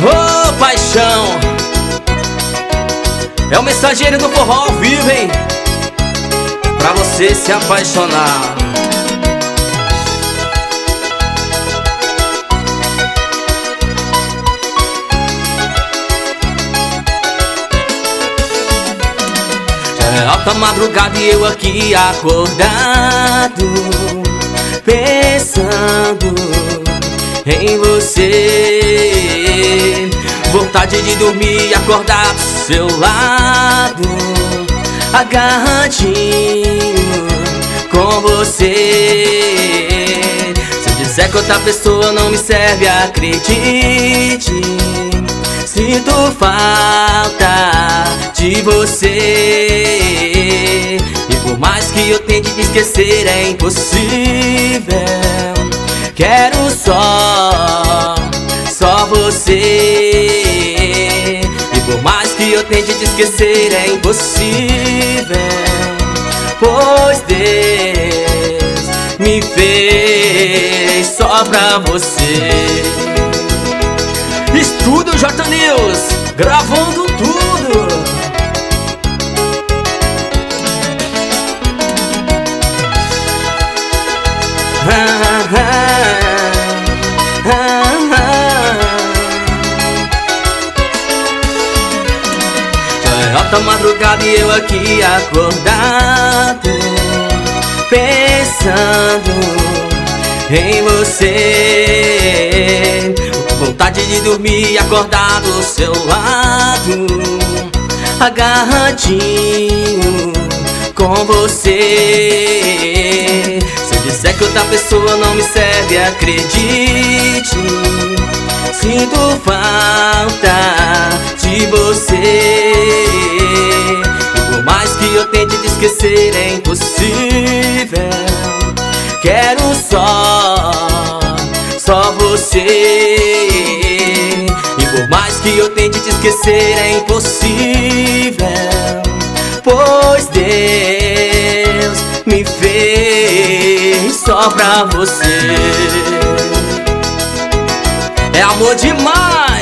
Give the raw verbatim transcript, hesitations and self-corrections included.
Ô, paixão, é o mensageiro do forró ao vivo, hein? Pra você se apaixonar. Já é alta madrugada e eu aqui acordado, pensando em você. Vontade de dormir e acordar do seu lado, agarradinho com você. Se eu disser que outra pessoa não me serve, acredite, sinto falta de você. E por mais que eu tente te esquecer, é impossível. Quero só, só você. E por mais que eu tente te esquecer, é impossível, pois Deus me fez só pra você. Estúdio J News, gravando tudo. Ah, ah, ah, ah. Já é alta madrugada e eu aqui acordado, pensando em você. Vontade de dormir e acordar do seu lado, agarradinho com você. Se eu disser que outra pessoa não me serve, acredite, sinto falta de você. E por mais que eu tente te esquecer, é impossível. Quero só, só você. E por mais que eu tente te esquecer, é impossível, pois Deus me fez só pra você. É amor demais.